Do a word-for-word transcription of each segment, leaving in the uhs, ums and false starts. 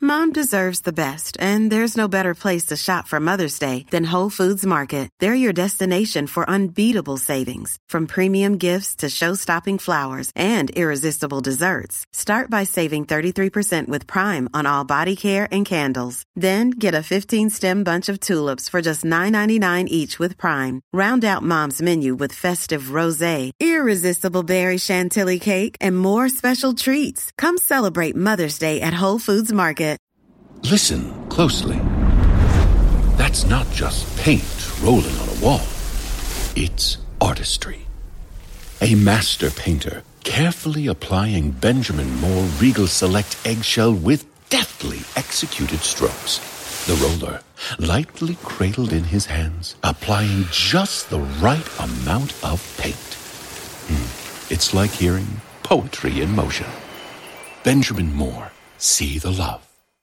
Mom deserves the best, and there's no better place to shop for Mother's Day than Whole Foods Market. They're your destination for unbeatable savings, from premium gifts to show-stopping flowers and irresistible desserts. Start by saving thirty-three percent with Prime on all body care and candles. Then get a fifteen-stem bunch of tulips for just nine ninety-nine each with Prime. Round out Mom's menu with festive rosé, irresistible berry chantilly cake, and more special treats. Come celebrate Mother's Day at Whole Foods Market. Listen closely. That's not just paint rolling on a wall. It's artistry. A master painter carefully applying Benjamin Moore Regal Select eggshell with deftly executed strokes. The roller, lightly cradled in his hands, applying just the right amount of paint. Hmm. It's like hearing poetry in motion. Benjamin Moore, see the love.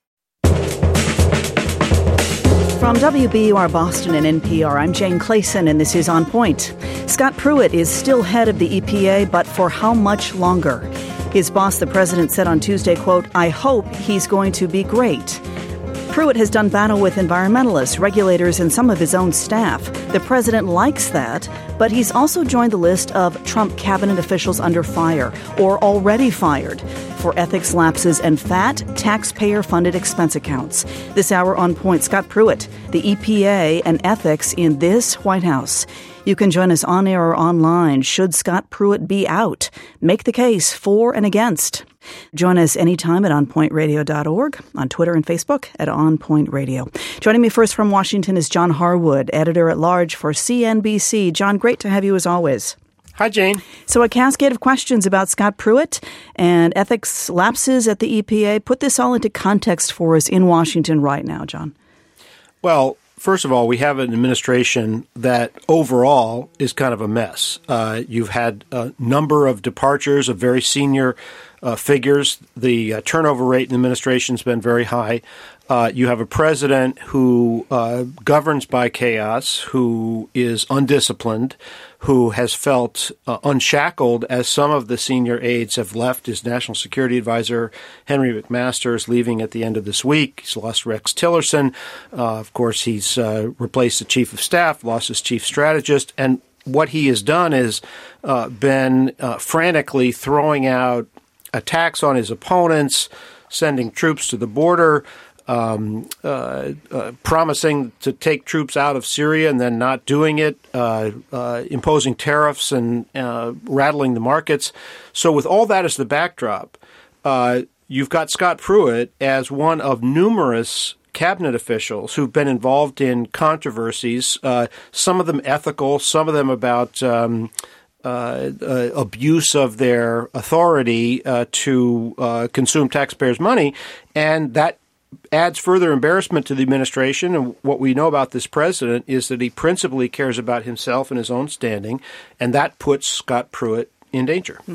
From W B U R Boston and N P R, I'm Jane Clayson, and this is On Point. Scott Pruitt is still head of the E P A, but for how much longer? His boss, the president, said on Tuesday, quote, "I hope he's going to be great." Pruitt has done battle with environmentalists, regulators, and some of his own staff. The president likes that, but he's also joined the list of Trump cabinet officials under fire or already fired for ethics lapses and fat taxpayer-funded expense accounts. This hour on Point, Scott Pruitt, the E P A, and ethics in this White House. You can join us on air or online. Should Scott Pruitt be out? Make the case for and against. Join us anytime at on point radio dot org, on Twitter and Facebook at On Point Radio. Joining me first from Washington is John Harwood, editor-at-large for C N B C. John, great to have you as always. Hi, Jane. So a cascade of questions about Scott Pruitt and ethics lapses at the E P A. Put this all into context for us in Washington right now, John. Well, first of all, we have an administration that overall is kind of a mess. Uh, you've had a number of departures of very senior uh, figures. The uh, turnover rate in the administration has been very high. Uh, you have a president who uh, governs by chaos, who is undisciplined, who has felt uh, unshackled as some of the senior aides have left. His national security advisor, Henry McMaster, is leaving at the end of this week. He's lost Rex Tillerson. Uh, of course, he's uh, replaced the chief of staff, lost his chief strategist. And what he has done is uh, been uh, frantically throwing out attacks on his opponents, sending troops to the border, Um, uh, uh, promising to take troops out of Syria and then not doing it, uh, uh, imposing tariffs and uh, rattling the markets. So with all that as the backdrop, uh, you've got Scott Pruitt as one of numerous cabinet officials who've been involved in controversies, uh, some of them ethical, some of them about um, uh, uh, abuse of their authority uh, to uh, consume taxpayers' money, and that adds further embarrassment to the administration. And what we know about this president is that he principally cares about himself and his own standing, and that puts Scott Pruitt in danger. Hmm.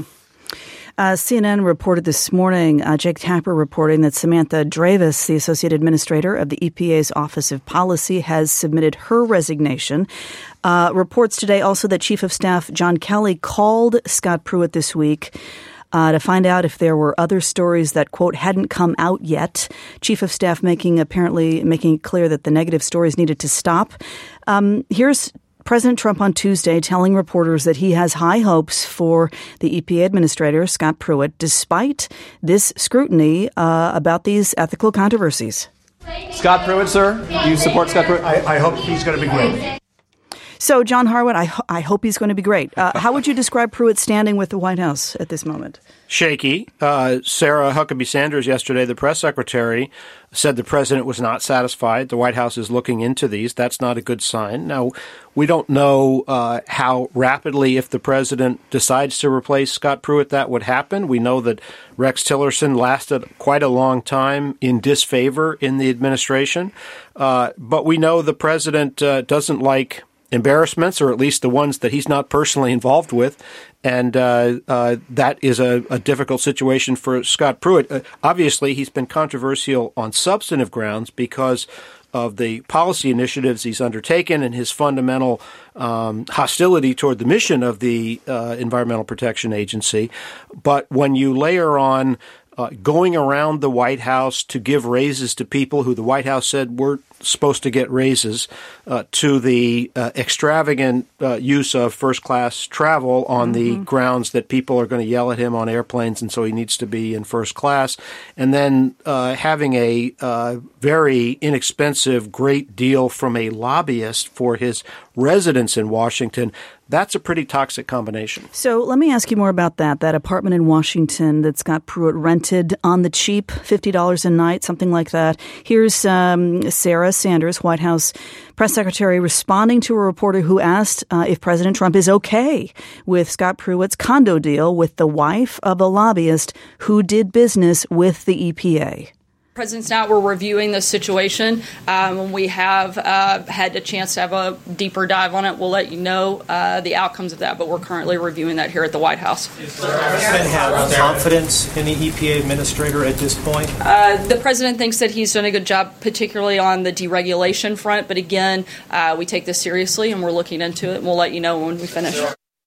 Uh, C N N reported this morning, uh, Jake Tapper reporting that Samantha Dravis, the associate administrator of the E P A's Office of Policy, has submitted her resignation. Uh, reports today also that Chief of Staff John Kelly called Scott Pruitt this week Uh, to find out if there were other stories that, quote, hadn't come out yet. Chief of Staff making apparently making it clear that the negative stories needed to stop. Um, here's President Trump on Tuesday telling reporters that he has high hopes for the E P A administrator, Scott Pruitt, despite this scrutiny uh, about these ethical controversies. Scott Pruitt, sir? Do you support Scott Pruitt? I, I hope he's going to be great. So, John Harwood, I, ho- I hope he's going to be great. Uh, how would you describe Pruitt's standing with the White House at this moment? Shaky. Uh, Sarah Huckabee Sanders yesterday, the press secretary, said the president was not satisfied. The White House is looking into these. That's not a good sign. Now, we don't know uh, how rapidly, if the president decides to replace Scott Pruitt, that would happen. We know that Rex Tillerson lasted quite a long time in disfavor in the administration. Uh, but we know the president uh, doesn't like embarrassments, or at least the ones that he's not personally involved with. And uh, uh, that is a, a difficult situation for Scott Pruitt. Uh, obviously, he's been controversial on substantive grounds because of the policy initiatives he's undertaken and his fundamental um, hostility toward the mission of the uh, Environmental Protection Agency. But when you layer on uh, going around the White House to give raises to people who the White House said were supposed to get raises, uh, to the uh, extravagant uh, use of first-class travel on mm-hmm. the grounds that people are going to yell at him on airplanes, and so he needs to be in first class, and then uh, having a uh, very inexpensive, great deal from a lobbyist for his residence in Washington. That's a pretty toxic combination. So let me ask you more about that, that apartment in Washington that Scott Pruitt rented on the cheap, fifty dollars a night, something like that. Here's um, Sarah Sanders, White House press secretary, responding to a reporter who asked uh, if President Trump is okay with Scott Pruitt's condo deal with the wife of a lobbyist who did business with the E P A. President's now we're reviewing this situation. Um, we have uh, had a chance to have a deeper dive on it. We'll let you know uh, the outcomes of that, but we're currently reviewing that here at the White House. Does the president have confidence in the E P A administrator at this point? Uh, the president thinks that he's done a good job, particularly on the deregulation front. But again, uh, we take this seriously and we're looking into it, and we'll let you know when we finish.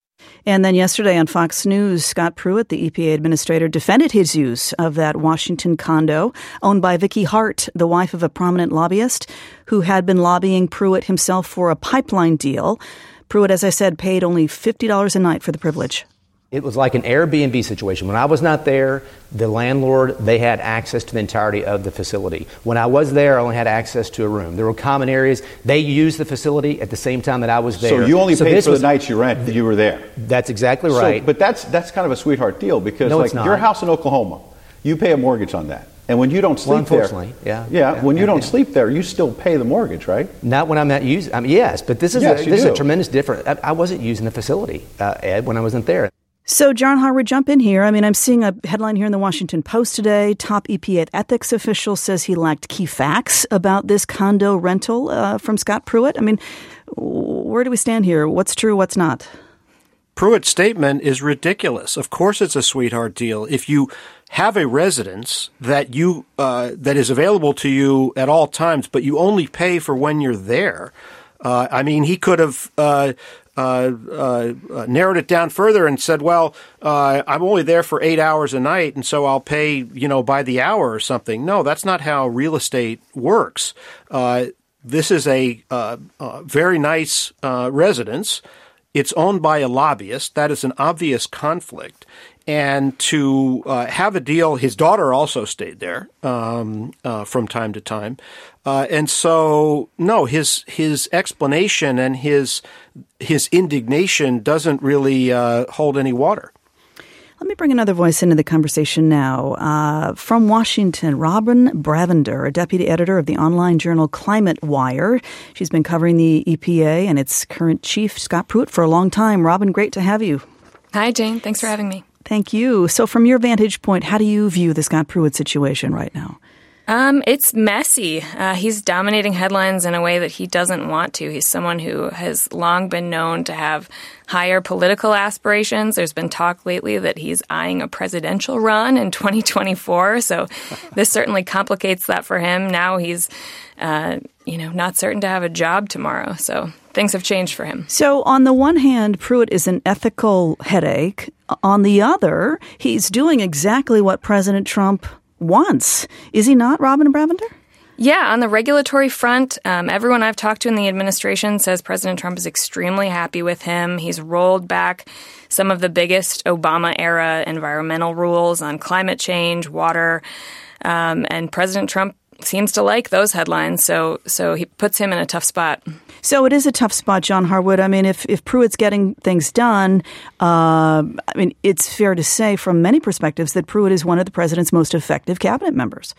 And then yesterday on Fox News, Scott Pruitt, the E P A administrator, defended his use of that Washington condo owned by Vicky Hart, the wife of a prominent lobbyist who had been lobbying Pruitt himself for a pipeline deal. Pruitt, as I said, paid only fifty dollars a night for the privilege. It was like an Airbnb situation. When I was not there, the landlord, they had access to the entirety of the facility. When I was there, I only had access to a room. There were common areas. They used the facility at the same time that I was there. So you only so paid for was, the nights you rent that you were there. That's exactly right. So, but that's that's kind of a sweetheart deal because no, like it's not. Your house in Oklahoma, you pay a mortgage on that. And when you don't sleep well, unfortunately, there, yeah, yeah, yeah, when you yeah, don't yeah. sleep there, you still pay the mortgage, right? Not when I'm not using. I mean, yes, but this is yes, a, this do. is a tremendous difference. I, I wasn't using the facility, uh, Ed, when I wasn't there. So, John Harwood, jump in here. I mean, I'm seeing a headline here in the Washington Post today. Top E P A ethics official says he lacked key facts about this condo rental uh, from Scott Pruitt. I mean, where do we stand here? What's true, what's not? Pruitt's statement is ridiculous. Of course it's a sweetheart deal. If you have a residence that you uh, that is available to you at all times, but you only pay for when you're there, uh, I mean, he could have uh, uh, uh, narrowed it down further and said, well, uh, I'm only there for eight hours a night, and so I'll pay, you know, by the hour or something. No, that's not how real estate works. Uh, this is a uh, uh, very nice uh, residence. It's owned by a lobbyist. That is an obvious conflict. And to uh, have a deal, his daughter also stayed there um, uh, from time to time. Uh, and so, no, his his explanation and his his indignation doesn't really uh, hold any water. Let me bring another voice into the conversation now. Uh, from Washington, Robin Bravender, a deputy editor of the online journal Climate Wire. She's been covering the E P A and its current chief, Scott Pruitt, for a long time. Robin, great to have you. Hi, Jane. Thanks for having me. Thank you. So from your vantage point, how do you view the Scott Pruitt situation right now? Um, it's messy. Uh, he's dominating headlines in a way that he doesn't want to. He's someone who has long been known to have higher political aspirations. There's been talk lately that he's eyeing a presidential run in twenty twenty-four. So this certainly complicates that for him. Now he's, uh, you know, not certain to have a job tomorrow. So things have changed for him. So on the one hand, Pruitt is an ethical headache. On the other, he's doing exactly what President Trump wants. Is he not, Robin Bravender? Yeah, on the regulatory front, um, everyone I've talked to in the administration says President Trump is extremely happy with him. He's rolled back some of the biggest Obama-era environmental rules on climate change, water, um, and President Trump seems to like those headlines, so so he puts him in a tough spot. So it is a tough spot, John Harwood. I mean, if, if Pruitt's getting things done, uh, I mean, it's fair to say from many perspectives that Pruitt is one of the president's most effective cabinet members.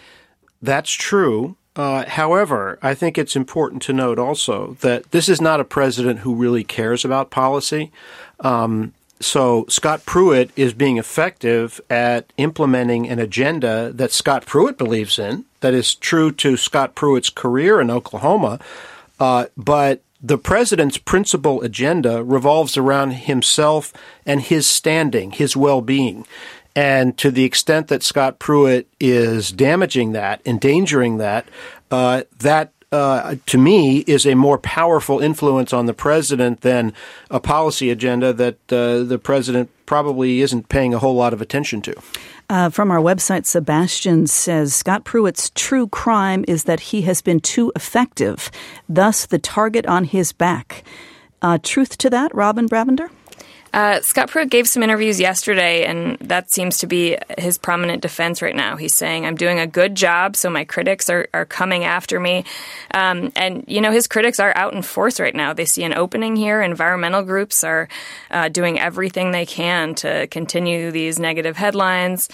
That's true. Uh, however, I think it's important to note also that this is not a president who really cares about policy. Um, so Scott Pruitt is being effective at implementing an agenda that Scott Pruitt believes in, that is true to Scott Pruitt's career in Oklahoma. Uh, but the president's principal agenda revolves around himself and his standing, his well-being. And to the extent that Scott Pruitt is damaging that, endangering that, uh, that uh, to me, is a more powerful influence on the president than a policy agenda that uh, the president probably isn't paying a whole lot of attention to. Uh, from our website, Sebastian says, Scott Pruitt's true crime is that he has been too effective, thus the target on his back. Uh, truth to that, Robin Bravender? Uh, Scott Pruitt gave some interviews yesterday, and that seems to be his prominent defense right now. He's saying, I'm doing a good job, so my critics are, are coming after me. Um, and, you know, his critics are out in force right now. They see an opening here. Environmental groups are uh, doing everything they can to continue these negative headlines.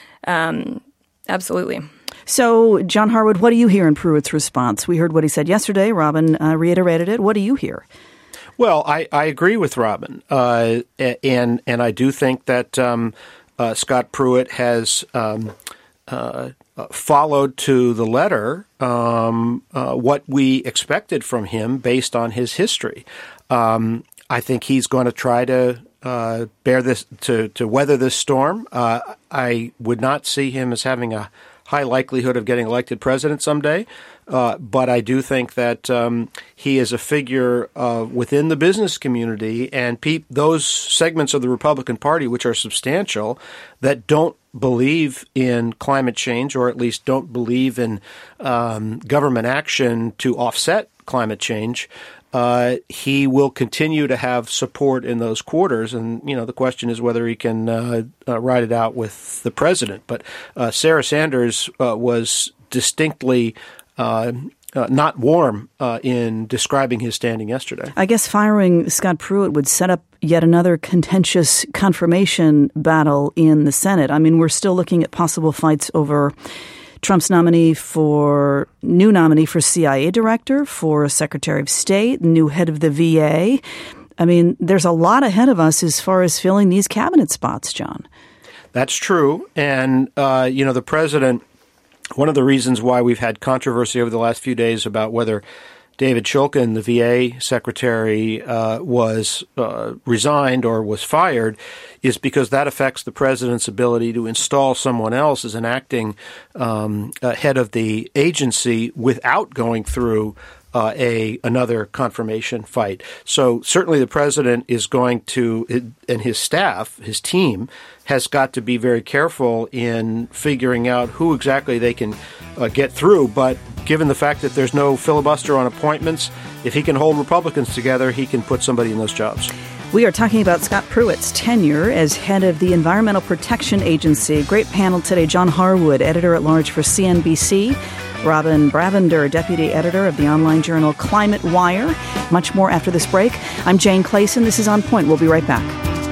Um, absolutely. So, John Harwood, what do you hear in Pruitt's response? We heard what he said yesterday. Robin uh, reiterated it. What do you hear? Well, I, I agree with Robin, uh, and and I do think that um, uh, Scott Pruitt has um, uh, followed to the letter um, uh, what we expected from him based on his history. Um, I think he's going to try to uh, bear this to to weather this storm. Uh, I would not see him as having a high likelihood of getting elected president someday. Uh, but I do think that um, he is a figure uh, within the business community and pe- those segments of the Republican Party which are substantial that don't believe in climate change, or at least don't believe in um, government action to offset climate change. Uh, he will continue to have support in those quarters. And, you know, the question is whether he can uh, uh, ride it out with the president. But uh, Sarah Sanders uh, was distinctly Uh, uh, not warm uh, in describing his standing yesterday. I guess firing Scott Pruitt would set up yet another contentious confirmation battle in the Senate. I mean, we're still looking at possible fights over Trump's nominee for new nominee for C I A director, for Secretary of State, new head of the V A. I mean, there's a lot ahead of us as far as filling these cabinet spots, John. That's true. And, uh, you know, the president, one of the reasons why we've had controversy over the last few days about whether David Shulkin, the V A secretary, uh, was uh, resigned or was fired, is because that affects the president's ability to install someone else as an acting um, uh, head of the agency without going through uh, a another confirmation fight. So certainly the president is going to, and his staff, his team, has got to be very careful in figuring out who exactly they can uh, get through. But given the fact that there's no filibuster on appointments, if he can hold Republicans together, he can put somebody in those jobs. We are talking about Scott Pruitt's tenure as head of the Environmental Protection Agency. Great panel today. John Harwood, editor-at-large for C N B C. Robin Bravender, deputy editor of the online journal Climate Wire. Much more after this break. I'm Jane Clayson. This is On Point. We'll be right back.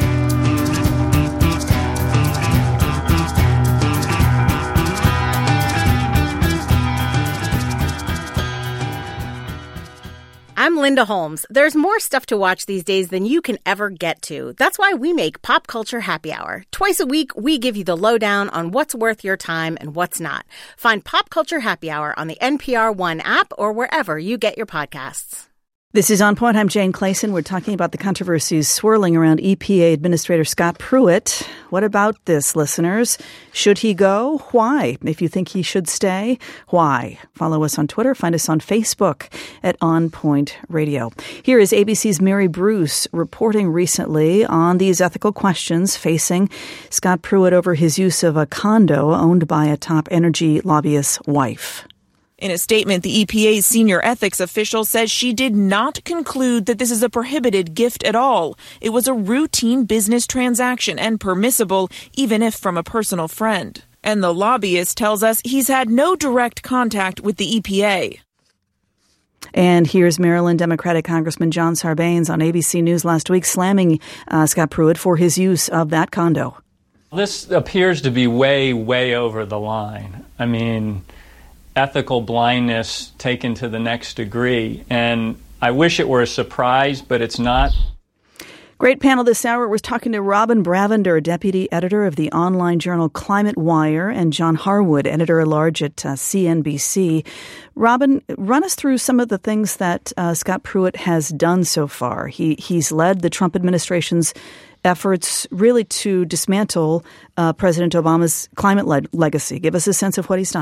I'm Linda Holmes. There's more stuff to watch these days than you can ever get to. That's why we make Pop Culture Happy Hour. Twice a week, we give you the lowdown on what's worth your time and what's not. Find Pop Culture Happy Hour on the N P R One app or wherever you get your podcasts. This is On Point. I'm Jane Clayson. We're talking about the controversies swirling around E P A Administrator Scott Pruitt. What about this, listeners? Should he go? Why? If you think he should stay, why? Follow us on Twitter. Find us on Facebook at On Point Radio. Here is A B C's Mary Bruce reporting recently on these ethical questions facing Scott Pruitt over his use of a condo owned by a top energy lobbyist's wife. In a statement, the E P A's senior ethics official says she did not conclude that this is a prohibited gift at all. It was a routine business transaction and permissible, even if from a personal friend. And the lobbyist tells us he's had no direct contact with the E P A. And here's Maryland Democratic Congressman John Sarbanes on A B C News last week slamming uh, Scott Pruitt for his use of that condo. This appears to be way, way over the line. I mean, ethical blindness taken to the next degree. And I wish it were a surprise, but it's not. Great panel this hour. We're talking to Robin Bravender, deputy editor of the online journal Climate Wire, and John Harwood, editor-at-large at uh, C N B C. Robin, run us through some of the things that uh, Scott Pruitt has done so far. He He's led the Trump administration's efforts really to dismantle uh, President Obama's climate le- legacy. Give us a sense of what he's done.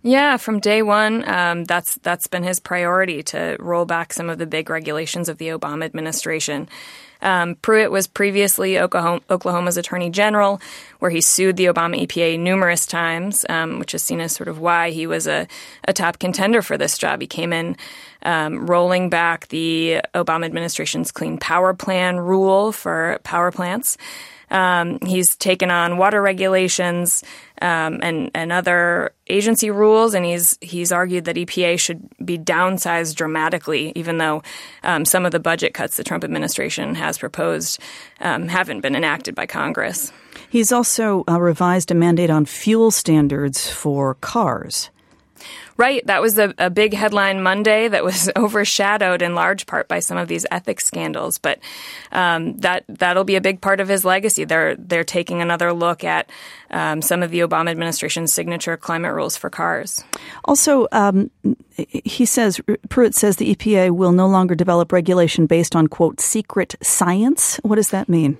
Yeah, from day one, um, that's that's been his priority, to roll back some of the big regulations of the Obama administration. Um, Pruitt was previously Oklahoma, Oklahoma's Attorney General, where he sued the Obama E P A numerous times, um, which is seen as sort of why he was a, a top contender for this job. He came in um, rolling back the Obama administration's Clean Power Plan rule for power plants. Um, he's taken on water regulations um, and and other agency rules, and he's he's argued that E P A should be downsized dramatically, even though um, some of the budget cuts the Trump administration has proposed um, haven't been enacted by Congress. He's also uh, revised a mandate on fuel standards for cars. Right. That was a, a big headline Monday that was overshadowed in large part by some of these ethics scandals. But um, that that'll be a big part of his legacy. They're they're taking another look at um, some of the Obama administration's signature climate rules for cars. Also, um, he says, Pruitt says the E P A will no longer develop regulation based on, quote, secret science. What does that mean?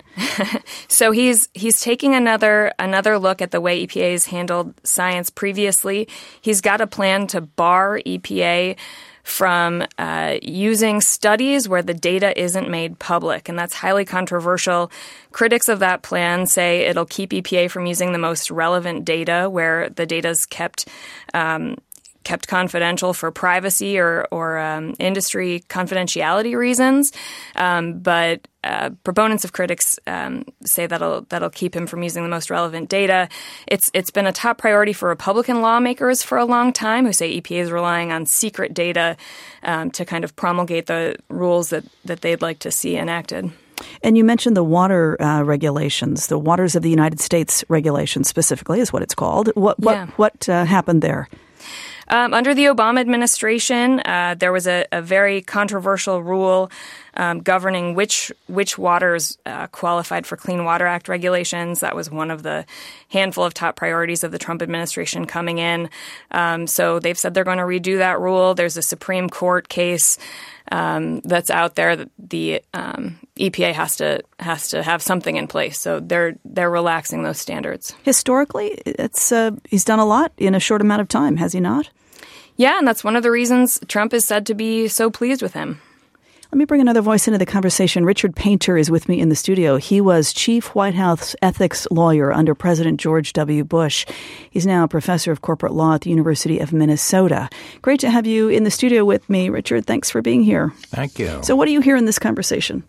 So he's he's taking another another look at the way E P A has handled science previously. He's got a plan to bar E P A from uh, using studies where the data isn't made public, and that's highly controversial. Critics of that plan say it'll keep E P A from using the most relevant data where the data is kept um, kept confidential for privacy or, or um, industry confidentiality reasons. Um, but uh, proponents of critics um, say that'll that'll keep him from using the most relevant data. It's it's been a top priority for Republican lawmakers for a long time, who say E P A is relying on secret data um, to kind of promulgate the rules that, that they'd like to see enacted. And you mentioned the water uh, regulations, the Waters of the United States regulations specifically is what it's called. What what, Yeah. what uh, happened there? Um, under the Obama administration, uh, there was a, a very controversial rule um, governing which which waters uh, qualified for Clean Water Act regulations. That was one of the handful of top priorities of the Trump administration coming in. Um, so they've said they're going to redo that rule. There's a Supreme Court case um, that's out there that the um, E P A has to has to have something in place. So they're they're relaxing those standards. Historically, it's uh, he's done a lot in a short amount of time, has he not? Yeah, and that's one of the reasons Trump is said to be so pleased with him. Let me bring another voice into the conversation. Richard Painter is with me in the studio. He was chief White House ethics lawyer under President George W. Bush. He's now a professor of corporate law at the University of Minnesota. Great to have you in the studio with me, Richard. Thanks for being here. Thank you. So what do you hear in this conversation?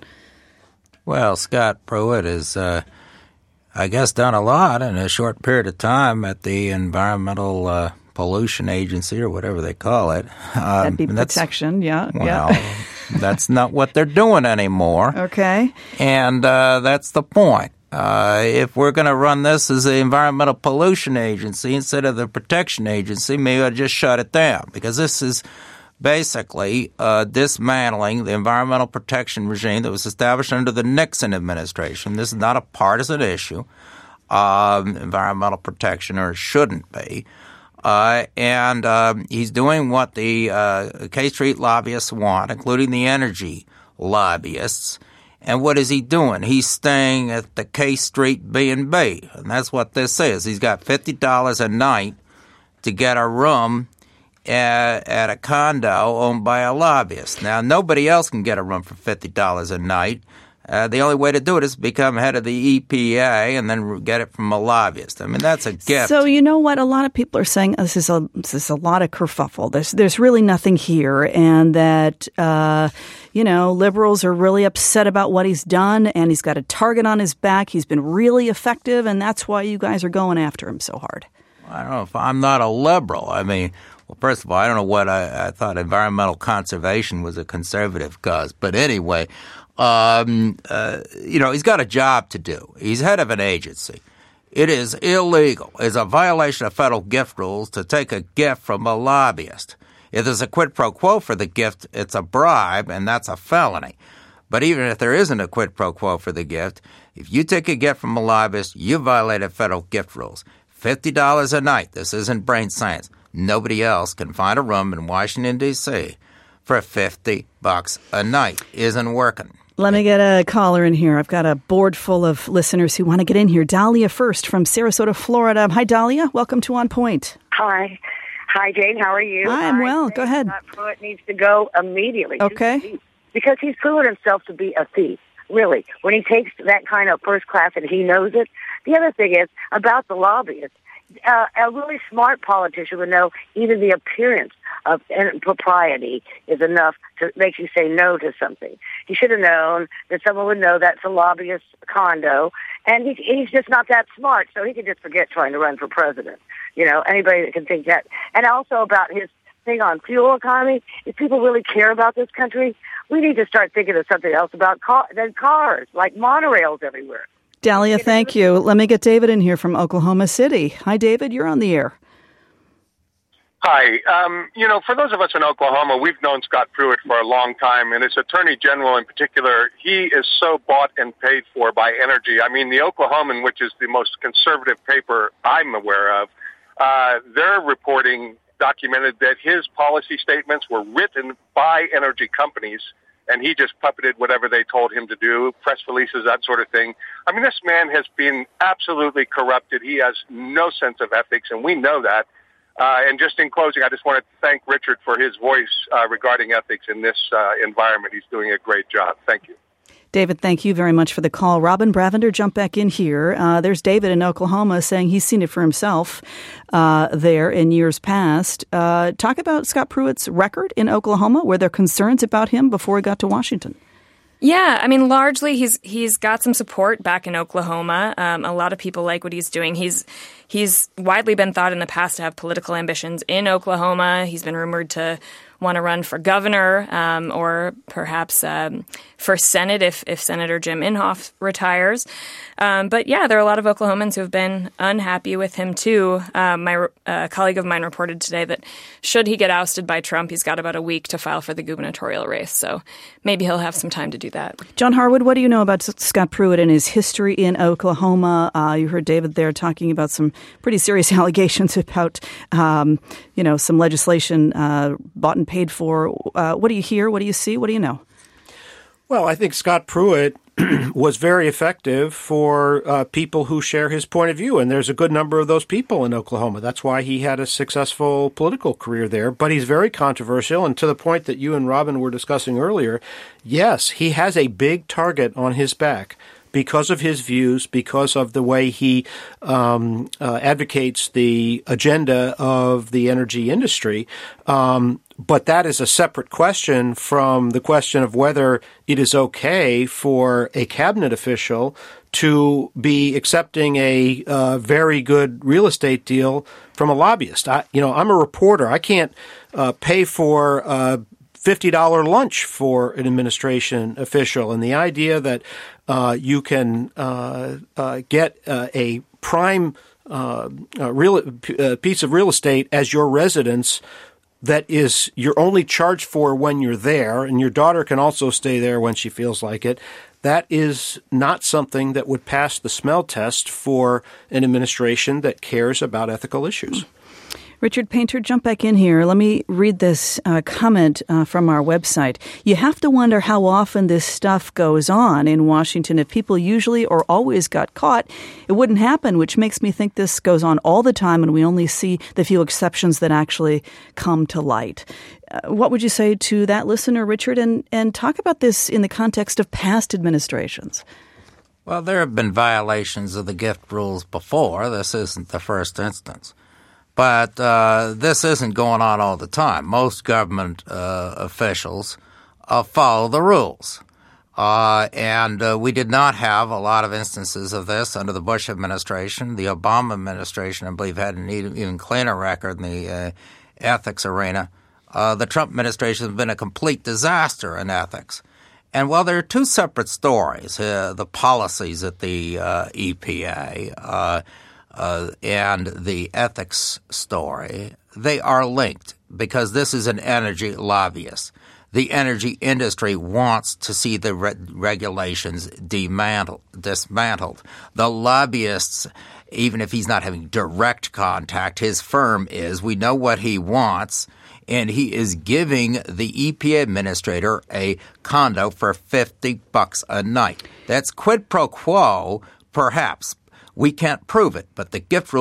Well, Scott Pruitt has, uh, I guess, done a lot in a short period of time at the Environmental uh, Pollution Agency, or whatever they call it. Um, That'd be protection, yeah. Well, yeah. that's not what they're doing anymore. Okay. And uh, that's the point. Uh, if we're going to run this as the Environmental Pollution Agency instead of the Protection Agency, maybe I'll just shut it down, because this is basically uh, dismantling the environmental protection regime that was established under the Nixon administration. This is not a partisan issue, um, environmental protection, or it shouldn't be. Uh, and uh, he's doing what the uh, K Street lobbyists want, including the energy lobbyists. And what is he doing? He's staying at the K Street B and B, and that's what this is. He's got fifty dollars a night to get a room at, at a condo owned by a lobbyist. Now, nobody else can get a room for fifty dollars a night. Uh, the only way to do it is to become head of the E P A and then get it from a lobbyist. I mean, that's a gift. So you know what? A lot of people are saying this is a this is a lot of kerfuffle. There's there's really nothing here, and that uh, you know liberals are really upset about what he's done, and he's got a target on his back. He's been really effective, and that's why you guys are going after him so hard. I don't know if I'm not a liberal. I mean, well, first of all, I don't know what I, I thought environmental conservation was a conservative cause, but anyway. Um, uh, you know, he's got a job to do. He's head of an agency. It is illegal. It's a violation of federal gift rules to take a gift from a lobbyist. If there's a quid pro quo for the gift, it's a bribe, and that's a felony. But even if there isn't a quid pro quo for the gift, if you take a gift from a lobbyist, you violated federal gift rules. fifty dollars a night. This isn't brain science. Nobody else can find a room in Washington, D C for fifty bucks a night. Isn't working. Let me get a caller in here. I've got a board full of listeners who want to get in here. Dahlia first from Sarasota, Florida. Hi, Dahlia. Welcome to On Point. Hi. Hi, Jane. How are you? Hi, I'm well. Go ahead. Scott Pruitt needs to go immediately. Okay. Because he's proven himself to be a thief, really. When he takes that kind of first class and he knows it. The other thing is about the lobbyists. Uh, a really smart politician would know even the appearance of propriety is enough to make you say no to something. He should have known that someone would know that's a lobbyist condo, and he, he's just not that smart, so he can just forget trying to run for president. You know, anybody that can think that. And also about his thing on fuel economy, if people really care about this country, we need to start thinking of something else about car, than cars, like monorails everywhere. Dahlia, thank you. Let me get David in here from Oklahoma City. Hi, David. You're on the air. Hi. Um, you know, for those of us in Oklahoma, we've known Scott Pruitt for a long time, and as Attorney General in particular, he is so bought and paid for by energy. I mean, the Oklahoman, which is the most conservative paper I'm aware of, uh, their reporting documented that his policy statements were written by energy companies, and he just puppeted whatever they told him to do, press releases, that sort of thing. I mean, this man has been absolutely corrupted. He has no sense of ethics, and we know that. Uh, and just in closing, I just want to thank Richard for his voice uh, regarding ethics in this uh, environment. He's doing a great job. Thank you. David, thank you very much for the call. Robin Bravender, jump back in here. Uh, there's David in Oklahoma saying he's seen it for himself uh, there in years past. Uh, talk about Scott Pruitt's record in Oklahoma. Were there concerns about him before he got to Washington? Yeah, I mean, largely he's he's got some support back in Oklahoma. Um, a lot of people like what he's doing. He's he's widely been thought in the past to have political ambitions in Oklahoma. He's been rumored to want to run for governor um, or perhaps um, for Senate if, if Senator Jim Inhofe retires. Um, but yeah, there are a lot of Oklahomans who have been unhappy with him too. Uh, my uh, colleague of mine reported today that should he get ousted by Trump, he's got about a week to file for the gubernatorial race. So maybe he'll have some time to do that. John Harwood, what do you know about Scott Pruitt and his history in Oklahoma? Uh, you heard David there talking about some pretty serious allegations about, um, you know, some legislation uh, bought and paid for. Uh, what do you hear? What do you see? What do you know? Well, I think Scott Pruitt was very effective for uh, people who share his point of view, and there's a good number of those people in Oklahoma. That's why he had a successful political career there. But he's very controversial, and to the point that you and Robin were discussing earlier, yes, he has a big target on his back because of his views, because of the way he um, uh, advocates the agenda of the energy industry. Um, but that is a separate question from the question of whether it is okay for a cabinet official to be accepting a uh, very good real estate deal from a lobbyist. I, you know, I'm a reporter. I can't uh, pay for uh, fifty dollars lunch for an administration official. And the idea that uh, you can uh, uh, get uh, a prime uh, uh, real uh, piece of real estate as your residence that is you're only charged for when you're there, and your daughter can also stay there when she feels like it, that is not something that would pass the smell test for an administration that cares about ethical issues. Richard Painter, jump back in here. Let me read this uh, comment uh, from our website. You have to wonder how often this stuff goes on in Washington. If people usually or always got caught, it wouldn't happen, which makes me think this goes on all the time and we only see the few exceptions that actually come to light. Uh, what would you say to that listener, Richard? And, and talk about this in the context of past administrations. Well, there have been violations of the gift rules before. This isn't the first instance. But uh, this isn't going on all the time. Most government uh, officials uh, follow the rules. Uh, and uh, we did not have a lot of instances of this under the Bush administration. The Obama administration, I believe, had an even cleaner record in the uh, ethics arena. Uh, the Trump administration has been a complete disaster in ethics. And while there are two separate stories, uh, the policies at the uh, E P A uh Uh, and the ethics story, they are linked because this is an energy lobbyist. The energy industry wants to see the re- regulations demantled, dismantled. The lobbyists, even if he's not having direct contact, his firm is, we know what he wants, and he is giving the E P A administrator a condo for fifty bucks a night. That's quid pro quo, perhaps. We can't prove it, but the gift rules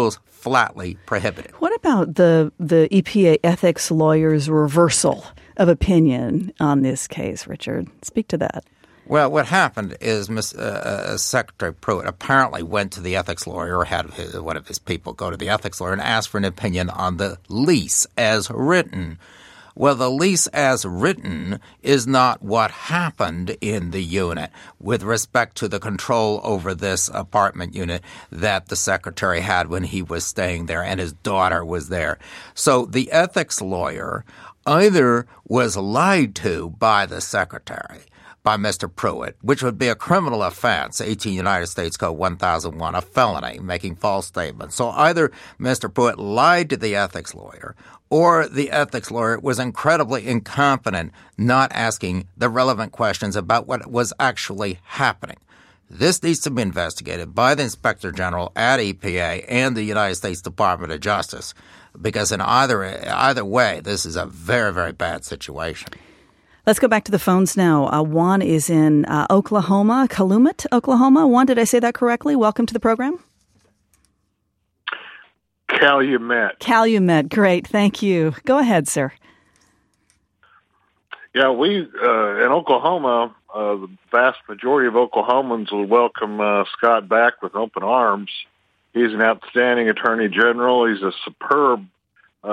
flatly prohibited. What about the the E P A ethics lawyer's reversal of opinion on this case, Richard? Speak to that. Well, what happened is Miss uh, uh, Secretary Pruitt apparently went to the ethics lawyer or had his, one of his people go to the ethics lawyer and ask for an opinion on the lease as written. Well, the lease as written is not what happened in the unit with respect to the control over this apartment unit that the secretary had when he was staying there and his daughter was there. So the ethics lawyer either was lied to by the secretary, by Mister Pruitt, which would be a criminal offense, eighteen United States Code one thousand one, a felony, making false statements. So either Mister Pruitt lied to the ethics lawyer or the ethics lawyer was incredibly incompetent, not asking the relevant questions about what was actually happening. This needs to be investigated by the Inspector General at E P A and the United States Department of Justice, because in either either way, this is a very, very bad situation. Let's go back to the phones now. Uh, Juan is in uh, Oklahoma, Calumet, Oklahoma. Juan, did I say that correctly? Welcome to the program. Calumet. Calumet, great. Thank you. Go ahead, sir. Yeah, we, uh, in Oklahoma, uh, the vast majority of Oklahomans will welcome uh, Scott back with open arms. He's an outstanding attorney general. He's a superb uh,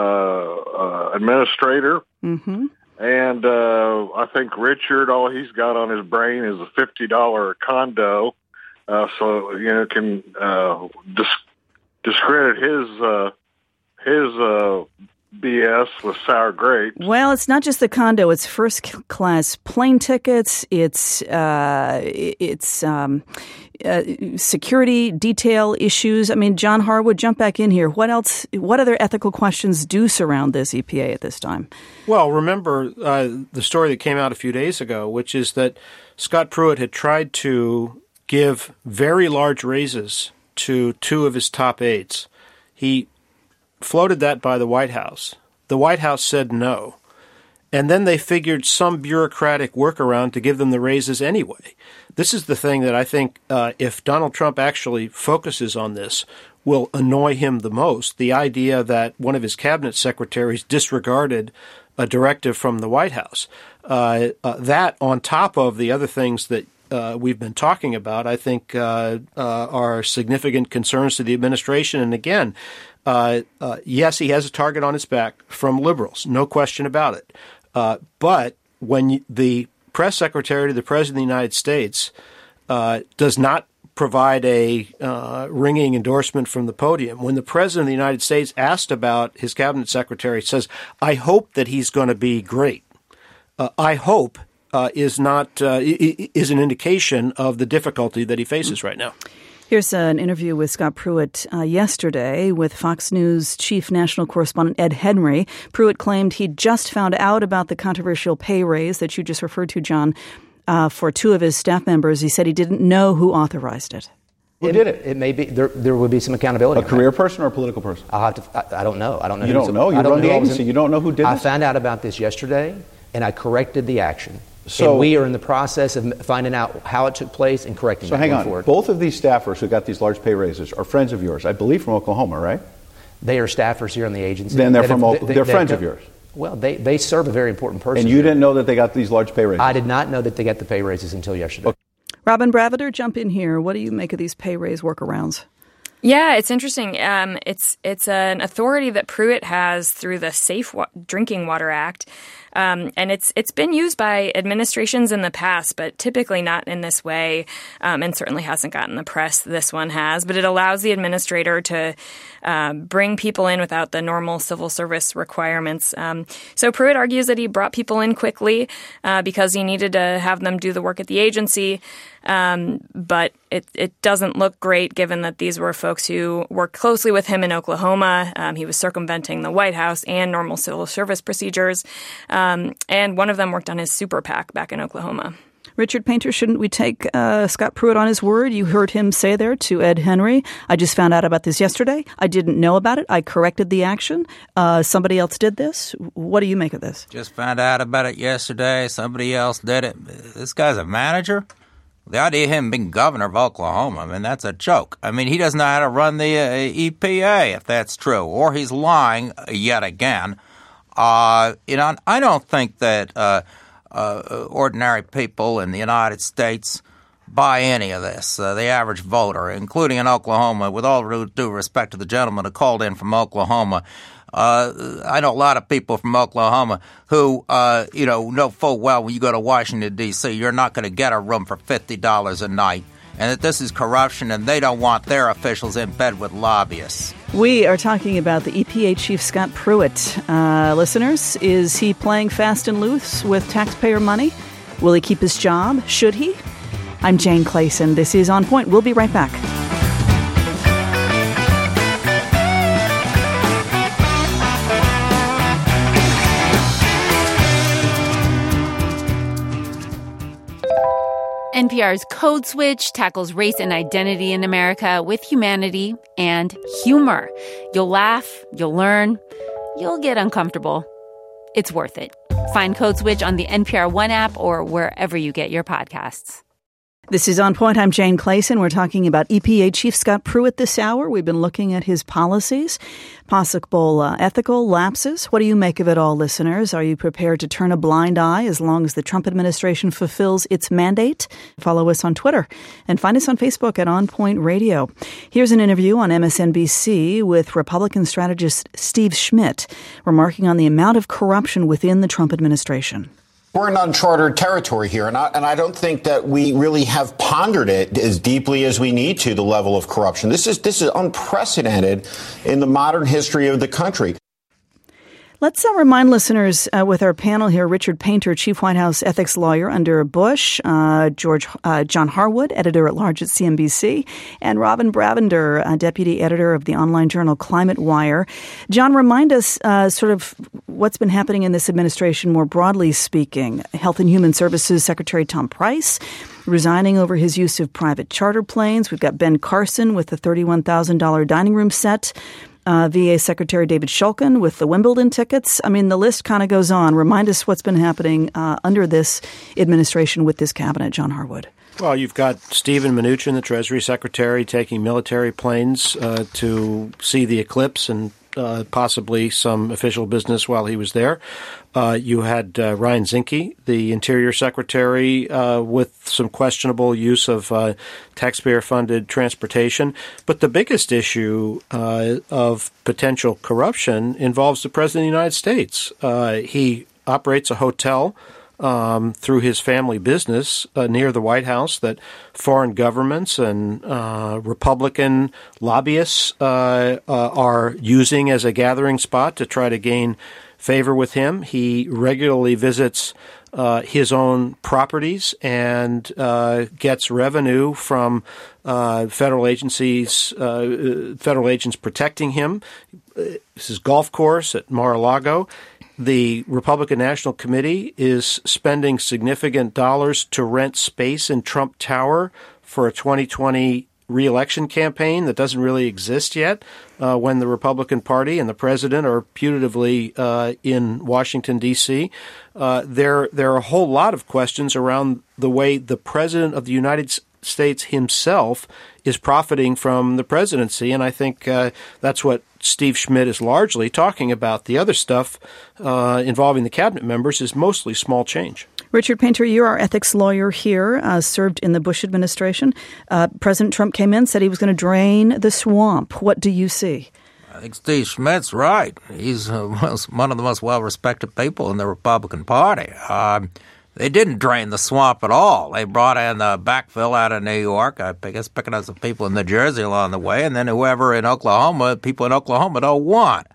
uh, administrator. Mm-hmm. And uh, I think Richard, all he's got on his brain is a fifty dollars condo. Uh, so, you know, can uh, dis- discredit his uh, his uh, B S with sour grapes. Well, it's not just the condo; it's first-class plane tickets. It's uh, it's um, uh, security detail issues. I mean, John Harwood, jump back in here. What else? What other ethical questions do surround this E P A at this time? Well, remember uh, the story that came out a few days ago, which is that Scott Pruitt had tried to give very large raises to two of his top aides. He floated that by the White House. The White House said no. And then they figured some bureaucratic workaround to give them the raises anyway. This is the thing that I think uh, if Donald Trump actually focuses on this, will annoy him the most. The idea that one of his cabinet secretaries disregarded a directive from the White House. Uh, uh, that on top of the other things that Uh, we've been talking about, I think, uh, uh, are significant concerns to the administration. And again, uh, uh, yes, he has a target on his back from liberals, no question about it. Uh, but when you, the press secretary to the President of the United States uh, does not provide a uh, ringing endorsement from the podium, when the President of the United States asked about his cabinet secretary, says, I hope that he's going to be great. Uh, I hope Uh, is not uh, is an indication of the difficulty that he faces right now. Here's an interview with Scott Pruitt uh, yesterday with Fox News chief national correspondent Ed Henry. Pruitt claimed he'd just found out about the controversial pay raise that you just referred to, John, uh, for two of his staff members. He said he didn't know who authorized it. Who did it? It may be there. There would be some accountability. A career person or a political person? I'll have to. I, I don't know. I don't know. You don't know. You run the agency. You don't know who did I this? I found out about this yesterday, and I corrected the action. So, and we are in the process of finding out how it took place and correcting so it hang going on. forward. Both of these staffers who got these large pay raises are friends of yours, I believe, from Oklahoma, right? They are staffers here in the agency. Then they're that from have, Oklahoma. they, They're they, friends they, of yours. Well, they, they serve a very important person. And you here. didn't know that they got these large pay raises? I did not know that they got the pay raises until yesterday. Okay. Robin Bravender, jump in here. What do you make of these pay raise workarounds? Yeah, it's interesting. Um, it's it's an authority that Pruitt has through the Safe Wa- Drinking Water Act, um, and it's it's been used by administrations in the past, but typically not in this way, um, and certainly hasn't gotten the press this one has. But it allows the administrator to uh, bring people in without the normal civil service requirements. Um, so Pruitt argues that he brought people in quickly uh, because he needed to have them do the work at the agency. Um, but it, it doesn't look great given that these were folks who worked closely with him in Oklahoma. Um, he was circumventing the White House and normal civil service procedures. Um, and one of them worked on his super PAC back in Oklahoma. Richard Painter, shouldn't we take uh, Scott Pruitt on his word? You heard him say there to Ed Henry, I just found out about this yesterday. I didn't know about it. I corrected the action. Uh, somebody else did this. What do you make of this? Just found out about it yesterday. Somebody else did it. This guy's a manager. The idea of him being governor of Oklahoma, I mean, that's a joke. I mean, he doesn't know how to run the uh, E P A, if that's true, or he's lying yet again. Uh, you know, I don't think that uh, uh, ordinary people in the United States buy any of this. Uh, the average voter, including in Oklahoma, with all due respect to the gentleman who called in from Oklahoma, Uh, I know a lot of people from Oklahoma who, uh, you know, know full well when you go to Washington, D C, you're not going to get a room for fifty dollars a night, and that this is corruption, and they don't want their officials in bed with lobbyists. We are talking about the E P A chief, Scott Pruitt. Uh, listeners, is he playing fast and loose with taxpayer money? Will he keep his job? Should he? I'm Jane Clayson. This is On Point. We'll be right back. N P R's Code Switch tackles race and identity in America with humanity and humor. You'll laugh, you'll learn, you'll get uncomfortable. It's worth it. Find Code Switch on the N P R One app or wherever you get your podcasts. This is On Point. I'm Jane Clayson. We're talking about E P A Chief Scott Pruitt this hour. We've been looking at his policies, possible uh, ethical lapses. What do you make of it all, listeners? Are you prepared to turn a blind eye as long as the Trump administration fulfills its mandate? Follow us on Twitter and find us on Facebook at On Point Radio. Here's an interview on M S N B C with Republican strategist Steve Schmidt, remarking on the amount of corruption within the Trump administration. We're in uncharted territory here, and I, and I don't think that we really have pondered it as deeply as we need to, the level of corruption. This is this is unprecedented in the modern history of the country. Let's uh, remind listeners uh, with our panel here, Richard Painter, chief White House ethics lawyer under Bush, uh, George uh, John Harwood, editor-at-large at C N B C, and Robin Bravender, uh, deputy editor of the online journal Climate Wire. John, remind us uh, sort of what's been happening in this administration more broadly speaking. Health and Human Services Secretary Tom Price resigning over his use of private charter planes. We've got Ben Carson with the thirty-one thousand dollars dining room set. Uh, V A Secretary David Shulkin with the Wimbledon tickets. I mean, the list kind of goes on. Remind us what's been happening uh, under this administration with this cabinet, John Harwood. Well, you've got Steven Mnuchin, the Treasury Secretary, taking military planes uh, to see the eclipse and uh, possibly some official business while he was there. Uh, you had uh, Ryan Zinke, the Interior Secretary, uh, with some questionable use of uh, taxpayer-funded transportation. But the biggest issue uh, of potential corruption involves the President of the United States. Uh, he operates a hotel um, through his family business uh, near the White House that foreign governments and uh, Republican lobbyists uh, uh, are using as a gathering spot to try to gain favor with him. He regularly visits uh, his own properties and uh, gets revenue from uh, federal agencies, uh, federal agents protecting him. This is golf course at Mar-a-Lago. The Republican National Committee is spending significant dollars to rent space in Trump Tower for a twenty twenty re-election campaign that doesn't really exist yet uh, when the Republican Party and the president are putatively uh, in Washington, D C. Uh, there, there are a whole lot of questions around the way the president of the United States himself is profiting from the presidency, and I think uh, that's what Steve Schmidt is largely talking about. The other stuff uh, involving the cabinet members is mostly small change. Richard Painter, you're our ethics lawyer here, uh, served in the Bush administration. Uh, President Trump came in, said he was going to drain the swamp. What do you see? I think Steve Schmidt's right. He's uh, one of the most well-respected people in the Republican Party. Um, they didn't drain the swamp at all. They brought in the backfill out of New York, I guess picking up some people in New Jersey along the way, and then whoever in Oklahoma, people in Oklahoma don't want.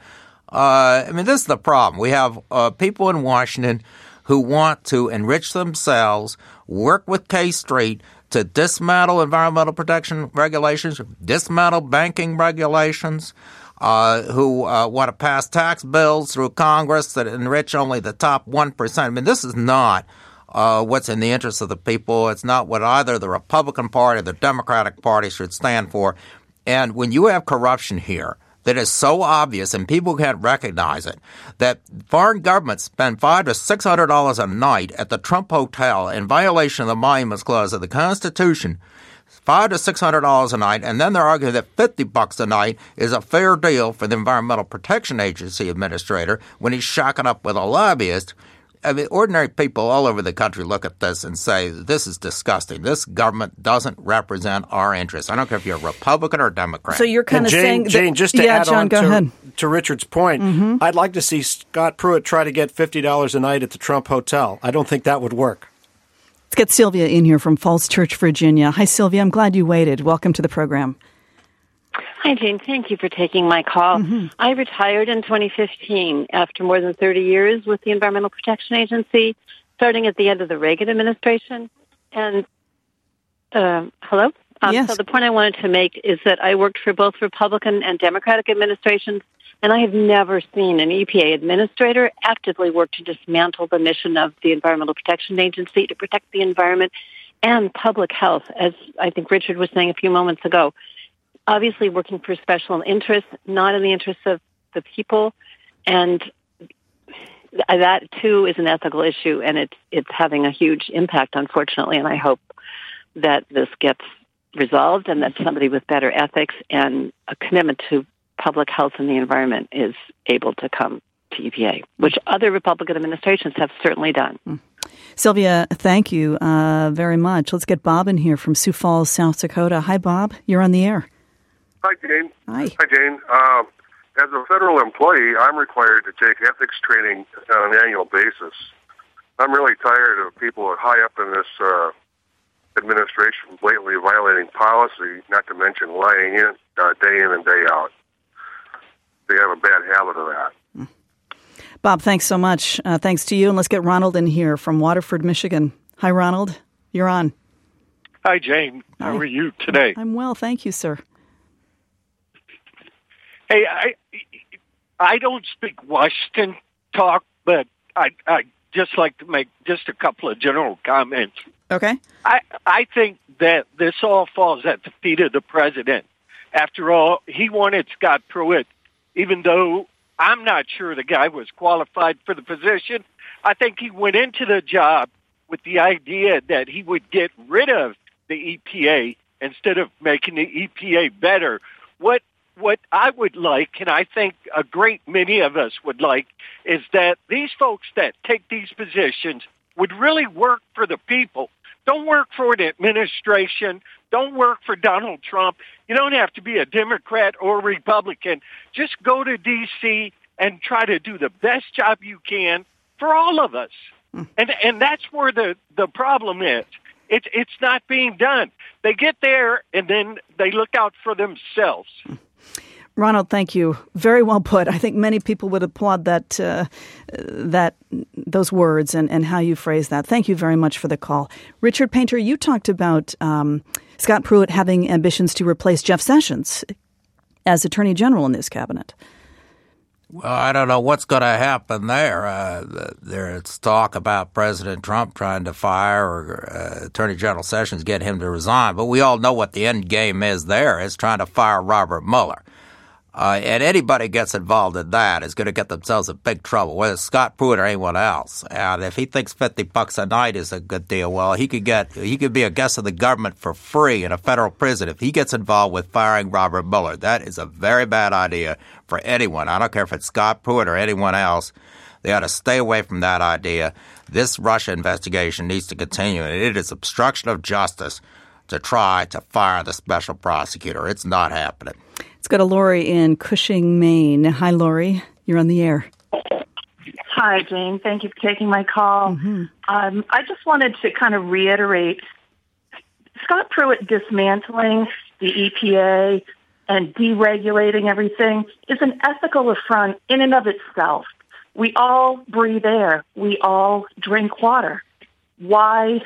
Uh, I mean, this is the problem. We have uh, people in Washington who want to enrich themselves, work with K Street to dismantle environmental protection regulations, dismantle banking regulations, uh, who uh, want to pass tax bills through Congress that enrich only the top one percent. I mean, this is not uh, what's in the interest of the people. It's not what either the Republican Party or the Democratic Party should stand for. And when you have corruption here, that is so obvious and people can't recognize it, that foreign governments spend five to six hundred dollars a night at the Trump Hotel in violation of the Monuments Clause of the Constitution, five to six hundred dollars a night, and then they're arguing that fifty bucks a night is a fair deal for the Environmental Protection Agency administrator when he's shacking up with a lobbyist. I mean, ordinary people all over the country look at this and say, this is disgusting. This government doesn't represent our interests. I don't care if you're a Republican or a Democrat. So you're kind and of Jane, saying... That, Jane, just to yeah, add John, on go to, ahead. to Richard's point, mm-hmm. I'd like to see Scott Pruitt try to get fifty dollars a night at the Trump Hotel. I don't think that would work. Let's get Sylvia in here from Falls Church, Virginia. Hi, Sylvia. I'm glad you waited. Welcome to the program. Hi, Jane. Thank you for taking my call. Mm-hmm. I retired in twenty fifteen after more than thirty years with the Environmental Protection Agency, starting at the end of the Reagan administration. And, uh, hello? Um, yes. So the point I wanted to make is that I worked for both Republican and Democratic administrations, and I have never seen an E P A administrator actively work to dismantle the mission of the Environmental Protection Agency to protect the environment and public health, as I think Richard was saying a few moments ago. Obviously working for special interests, not in the interests of the people, and that, too, is an ethical issue, and it's it's having a huge impact, unfortunately, and I hope that this gets resolved and that somebody with better ethics and a commitment to public health and the environment is able to come to E P A, which other Republican administrations have certainly done. Mm. Sylvia, thank you uh, very much. Let's get Bob in here from Sioux Falls, South Dakota. Hi, Bob. You're on the air. Hi, Jane. Hi. Hi, Jane. Uh, as a federal employee, I'm required to take ethics training on an annual basis. I'm really tired of people high up in this uh, administration blatantly violating policy, not to mention lying in uh, day in and day out. They have a bad habit of that. Bob, thanks so much. Uh, thanks to you. And let's get Ronald in here from Waterford, Michigan. Hi, Ronald. You're on. Hi, Jane. How Hi. are you today? I'm well. Thank you, sir. Hey, I I don't speak Washington talk, but I I just like to make just a couple of general comments. Okay. I I think that this all falls at the feet of the president. After all, he wanted Scott Pruitt, even though I'm not sure the guy was qualified for the position. I think he went into the job with the idea that he would get rid of the E P A instead of making the E P A better. What What I would like, and I think a great many of us would like, is that these folks that take these positions would really work for the people. Don't work for an administration. Don't work for Donald Trump. You don't have to be a Democrat or Republican. Just go to D C and try to do the best job you can for all of us. Mm. And and that's where the, the problem is. It's it's not being done. They get there and then they look out for themselves. Mm. Ronald, thank you. Very well put. I think many people would applaud that uh, that those words and, and how you phrase that. Thank you very much for the call. Richard Painter, you talked about um, Scott Pruitt having ambitions to replace Jeff Sessions as Attorney General in this cabinet. Well, I don't know what's going to happen there. Uh, there's talk about President Trump trying to fire or uh, Attorney General Sessions, get him to resign. But we all know what the end game is there. It's trying to fire Robert Mueller. Uh, and anybody gets involved in that is going to get themselves in big trouble, whether it's Scott Pruitt or anyone else. And if he thinks fifty bucks a night is a good deal, well, he could get he could be a guest of the government for free in a federal prison if he gets involved with firing Robert Mueller. That is a very bad idea for anyone. I don't care if it's Scott Pruitt or anyone else. They ought to stay away from that idea. This Russia investigation needs to continue, and it is obstruction of justice to try to fire the special prosecutor. It's not happening. Let's go to Lori in Cushing, Maine. Hi, Lori. You're on the air. Hi, Jane. Thank you for taking my call. Mm-hmm. Um, I just wanted to kind of reiterate Scott Pruitt dismantling the E P A and deregulating everything is an ethical affront in and of itself. We all breathe air. We all drink water. Why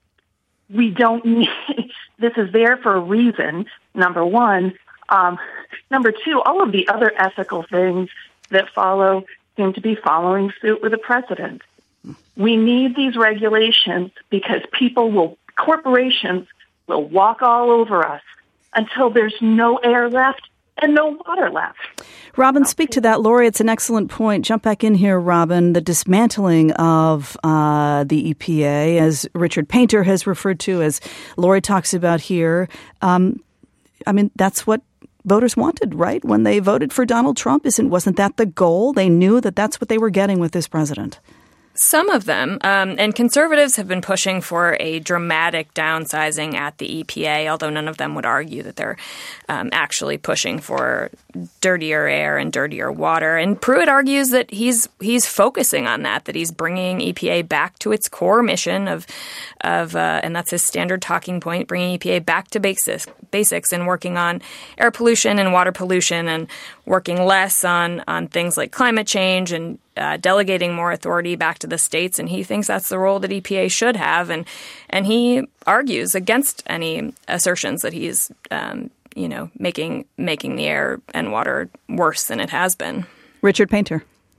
we don't need this is there for a reason, number one. Um, number two, all of the other ethical things that follow seem to be following suit with the president. We need these regulations because people will, corporations will walk all over us until there's no air left and no water left. Robin, speak to that. Lori, it's an excellent point. Jump back in here, Robin. The dismantling of uh, the E P A, as Richard Painter has referred to, as Lori talks about here. Um, I mean, that's what voters wanted, right? When they voted for Donald Trump, isn't wasn't that the goal? They knew that that's what they were getting with this president. Some of them. Um, and conservatives have been pushing for a dramatic downsizing at the E P A, although none of them would argue that they're um, actually pushing for dirtier air and dirtier water. And Pruitt argues that he's he's focusing on that, that he's bringing E P A back to its core mission of, of uh, and that's his standard talking point, bringing E P A back to basics, basics and working on air pollution and water pollution and working less on, on things like climate change and Uh, delegating more authority back to the states, and he thinks that's the role that E P A should have, and and he argues against any assertions that he's, um, you know, making making the air and water worse than it has been. Richard Painter.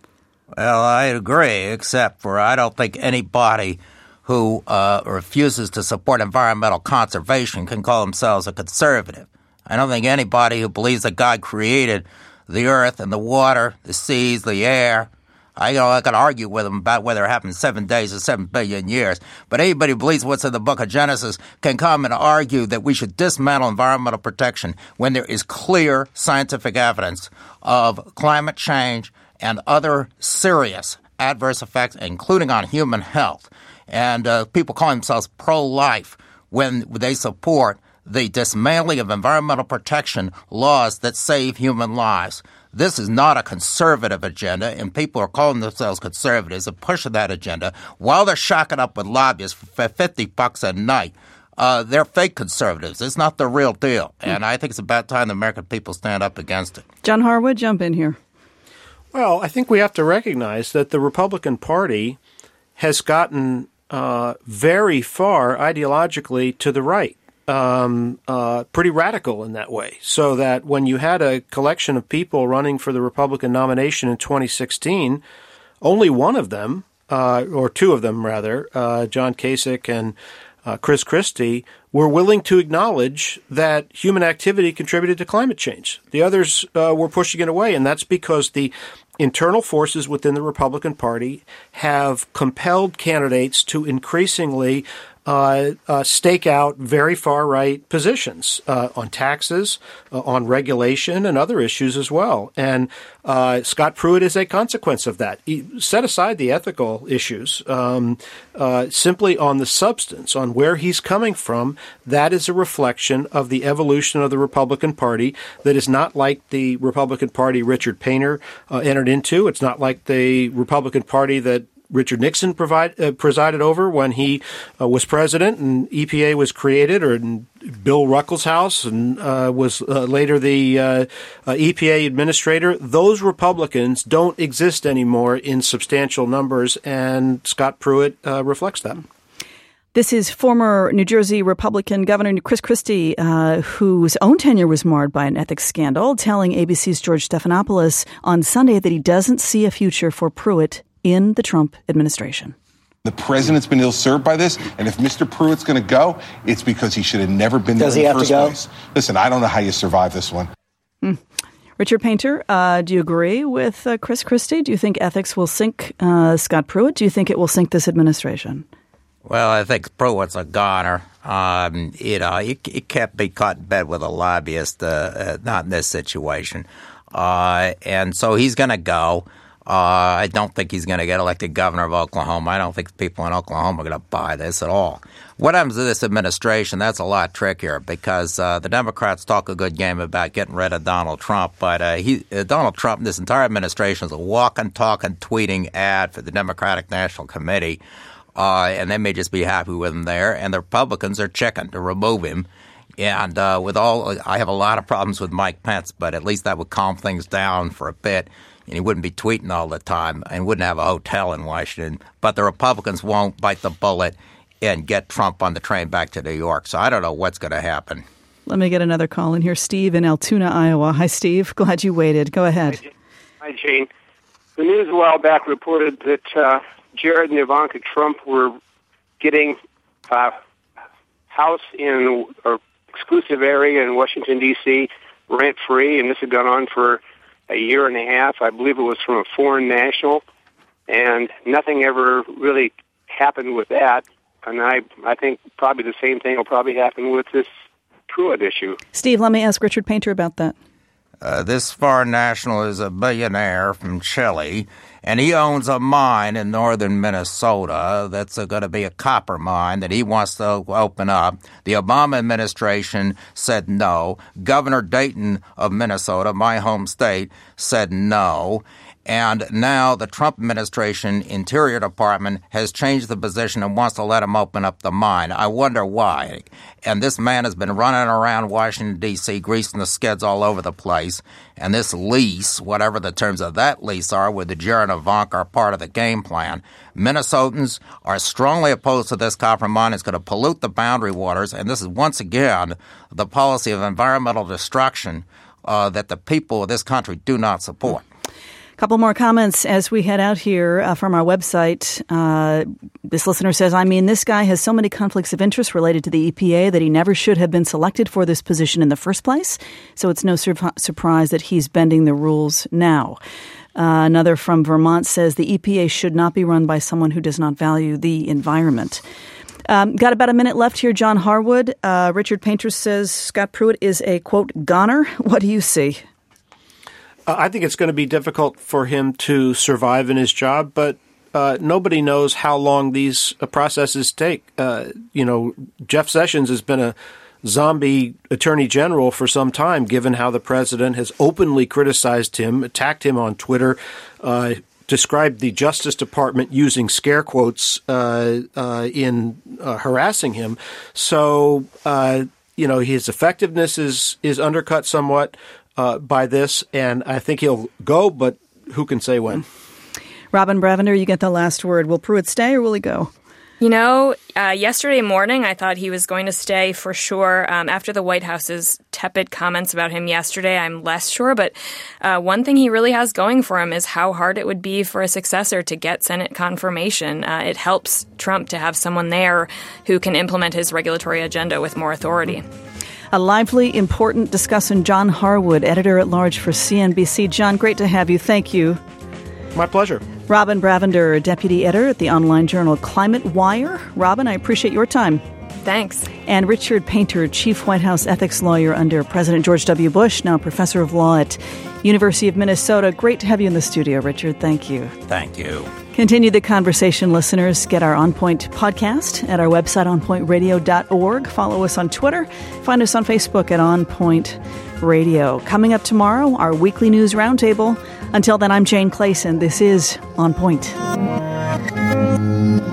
Well, I agree, except for I don't think anybody who uh, refuses to support environmental conservation can call themselves a conservative. I don't think anybody who believes that God created the earth and the water, the seas, the air. I, you know, I could argue with them about whether it happened in seven days or seven billion years. But anybody who believes what's in the book of Genesis can come and argue that we should dismantle environmental protection when there is clear scientific evidence of climate change and other serious adverse effects, including on human health. And uh, people call themselves pro-life when they support the dismantling of environmental protection laws that save human lives. This is not a conservative agenda, and people are calling themselves conservatives and pushing that agenda while they're shacking up with lobbyists for fifty bucks a night. Uh, they're fake conservatives. It's not the real deal. And I think it's about time the American people stand up against it. John Harwood, jump in here. Well, I think we have to recognize that the Republican Party has gotten uh, very far ideologically to the right. Um, uh, pretty radical in that way, so that when you had a collection of people running for the Republican nomination in twenty sixteen, only one of them, uh, or two of them rather, uh, John Kasich and uh, Chris Christie, were willing to acknowledge that human activity contributed to climate change. The others uh, were pushing it away, and that's because the internal forces within the Republican Party have compelled candidates to increasingly Uh, uh, stake out very far-right positions uh, on taxes, uh, on regulation, and other issues as well. And uh, Scott Pruitt is a consequence of that. He set aside the ethical issues, um, uh, simply on the substance, on where he's coming from. That is a reflection of the evolution of the Republican Party that is not like the Republican Party Richard Painter uh, entered into. It's not like the Republican Party that Richard Nixon provide, uh, presided over when he uh, was president and E P A was created, or in Bill Ruckelshaus and uh, was uh, later the uh, uh, E P A administrator. Those Republicans don't exist anymore in substantial numbers, and Scott Pruitt uh, reflects that. This is former New Jersey Republican Governor Chris Christie, uh, whose own tenure was marred by an ethics scandal, telling A B C's George Stephanopoulos on Sunday that he doesn't see a future for Pruitt in the Trump administration. The president's been ill-served by this, and if Mister Pruitt's going to go, it's because he should have never been there Does in he the have first to go? place. Listen, I don't know how you survive this one. Mm. Richard Painter, uh, do you agree with uh, Chris Christie? Do you think ethics will sink uh, Scott Pruitt? Do you think it will sink this administration? Well, I think Pruitt's a goner. Um, you know, he, he can't be caught in bed with a lobbyist, uh, uh, not in this situation. Uh, and so he's going to go. Uh, I don't think he's going to get elected governor of Oklahoma. I don't think people in Oklahoma are going to buy this at all. What happens to this administration, that's a lot trickier because uh, the Democrats talk a good game about getting rid of Donald Trump, but uh, he, uh, Donald Trump and this entire administration is a walking, talking, tweeting ad for the Democratic National Committee, uh, and they may just be happy with him there, and the Republicans are chicken to remove him. And uh, with all, I have a lot of problems with Mike Pence, but at least that would calm things down for a bit. And he wouldn't be tweeting all the time and wouldn't have a hotel in Washington. But the Republicans won't bite the bullet and get Trump on the train back to New York. So I don't know what's going to happen. Let me get another call in here. Steve in Altoona, Iowa. Hi, Steve. Glad you waited. Go ahead. Hi, Jane. The news a while back reported that uh, Jared and Ivanka Trump were getting a house in or exclusive area in Washington, D C rent-free, and this had gone on for a year and a half. I believe it was from a foreign national, and nothing ever really happened with that. And I, I think probably the same thing will probably happen with this Pruitt issue. Steve, let me ask Richard Painter about that. Uh, this foreign national is a billionaire from Chile, and he owns a mine in northern Minnesota that's going to be a copper mine that he wants to open up. The Obama administration said no. Governor Dayton of Minnesota, my home state, said no. And now the Trump administration Interior Department has changed the position and wants to let him open up the mine. I wonder why. And this man has been running around Washington, D C, greasing the skids all over the place. And this lease, whatever the terms of that lease are, with the Jared and Ivanka are part of the game plan. Minnesotans are strongly opposed to this copper mine. It's going to pollute the boundary waters. And this is once again the policy of environmental destruction uh, that the people of this country do not support. Couple more comments as we head out here uh, from our website. Uh, this listener says, I mean, this guy has so many conflicts of interest related to the E P A that he never should have been selected for this position in the first place. So it's no sur- surprise that he's bending the rules now. Uh, another from Vermont says the E P A should not be run by someone who does not value the environment. Um, got about a minute left here, John Harwood. Uh, Richard Painter says Scott Pruitt is a, quote, goner. What do you see? I think it's going to be difficult for him to survive in his job, but uh, nobody knows how long these uh, processes take. Uh, you know, Jeff Sessions has been a zombie attorney general for some time, given how the president has openly criticized him, attacked him on Twitter, uh, described the Justice Department using scare quotes uh, uh, in uh, harassing him. So, uh, you know, his effectiveness is is undercut somewhat Uh, by this, and I think he'll go, but who can say when? Robin Bravender, you get the last word. Will Pruitt stay or will he go? You know, uh, yesterday morning I thought he was going to stay for sure. Um, after the White House's tepid comments about him yesterday, I'm less sure. But uh, one thing he really has going for him is how hard it would be for a successor to get Senate confirmation. Uh, it helps Trump to have someone there who can implement his regulatory agenda with more authority. A lively, important discussion. John Harwood, editor-at-large for C N B C. John, great to have you. Thank you. My pleasure. Robin Bravender, deputy editor at the online journal Climate Wire. Robin, I appreciate your time. Thanks. And Richard Painter, chief White House ethics lawyer under President George W. Bush, now professor of law at University of Minnesota. Great to have you in the studio, Richard. Thank you. Thank you. Continue the conversation, listeners. Get our On Point podcast at our website, on point radio dot org. Follow us on Twitter. Find us on Facebook at On Point Radio. Coming up tomorrow, our weekly news roundtable. Until then, I'm Jane Clayson. This is On Point.